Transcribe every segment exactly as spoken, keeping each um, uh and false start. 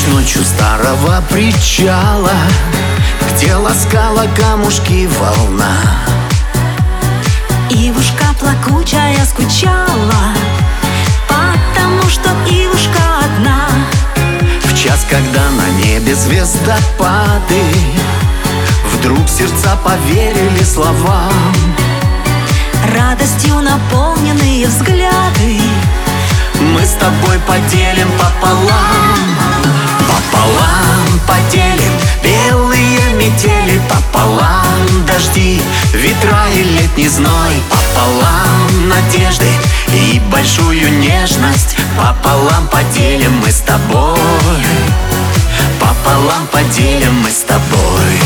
ночью старого причала, где ласкала камушки волна. Ивушка плакучая скучала, потому что Ивушка одна. В час, когда на небе звездопады, вдруг сердца поверили словам. Радостью наполненные взгляды мы с тобой поделим пополам. Пополам поделим белые метели, пополам дожди, ветра и летний зной, пополам надежды и большую нежность, пополам поделим мы с тобой. Пополам поделим мы с тобой.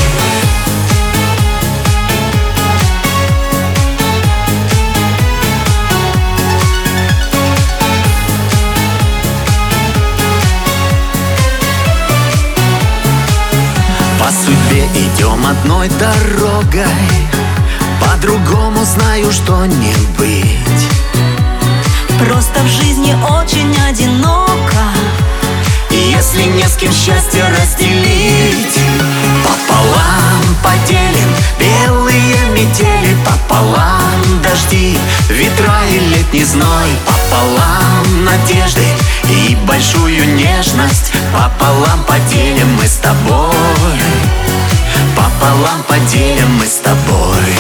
По судьбе идем одной дорогой, по-другому знаю, что не быть. Просто в жизни очень одиноко, И если не с кем счастье разделить, пополам поделим белые метели, пополам дожди, ветра и летний зной, пополам надежды и большую нежность, пополам поделим мы с тобой. Пополам поделим мы с тобой.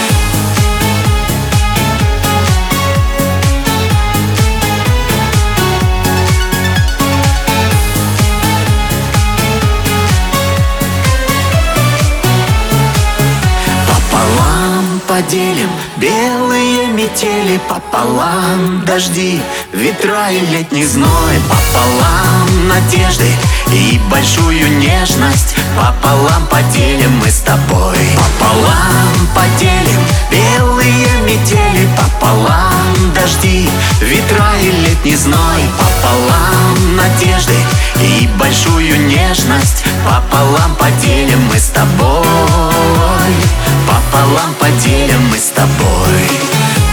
Пополам поделим белые метели, пополам дожди, ветра и летний зной, пополам надежды и большую нежность, пополам поделим мы с тобой. Пополам поделим белые метели, пополам дожди, ветра и летний зной, пополам надежды и большую нежность, пополам поделим мы с тобой. Пополам поделим мы с тобой.